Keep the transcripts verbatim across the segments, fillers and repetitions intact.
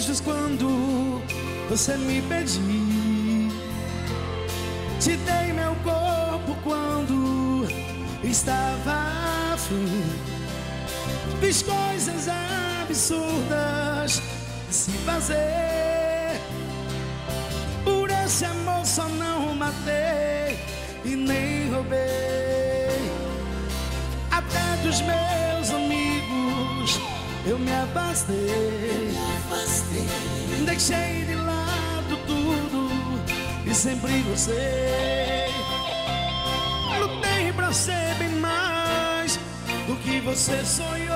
beijos quando você me pediu. Te dei meu corpo quando estava afim. Fiz coisas absurdas de se fazer. Por esse amor só não matei e nem roubei. Até dos meus amigos eu me afastei. Deixei de lado tudo e sempre gostei. Lutei pra ser bem mais do que você sonhou,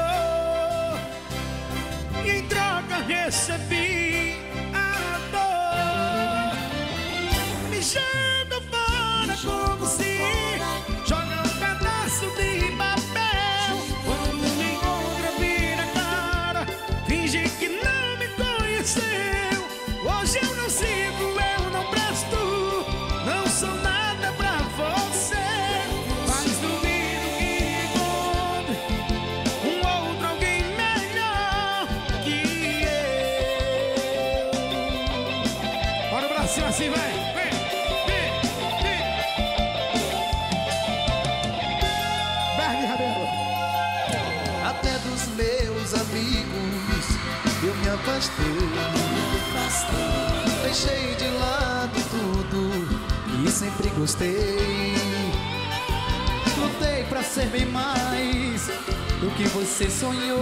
e em troca recebi a dor. Me joga fora como se joga um pedaço de papel. Quando me encontra vira a cara, finge que não me conheceu. Hoje eu não sirvo, eu não presto, não sou nada pra você. Mas duvido que encontre um outro alguém melhor que eu. Bora pra cima assim, vai. Vem, vem, vem. Berg Rabelo. Até dos meus amigos eu me afastei. Deixei de lado tudo e sempre gostei. Lutei pra ser bem mais do que você sonhou.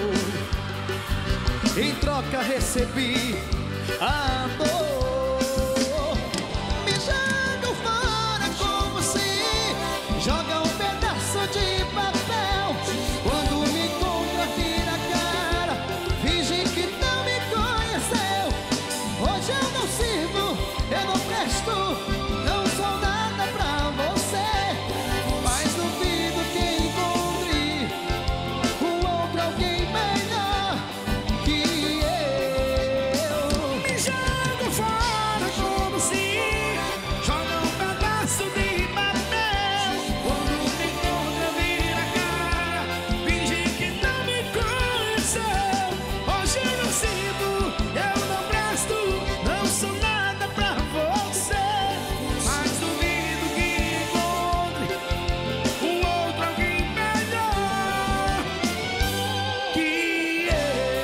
Em troca recebi a dor. Me joga fora como se joga um pedaço de papel. Quando me encontra vira a cara, finge que não me conheceu. Hoje eu não sirvo, eu não presto, não sou nada pra você. Mas duvido que encontre um outro alguém melhor que eu. Me joga fora como se joga um pedaço de papel. Quando me encontra vira a cara, finge que não me conheceu. Hoje eu não sirvo, eu não presto, não sou nada pra você. Mas duvido que encontre um outro alguém melhor que eu.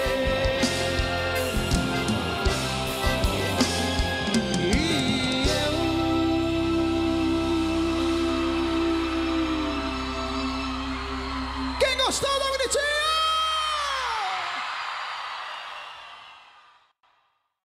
E eu. Quem gostou da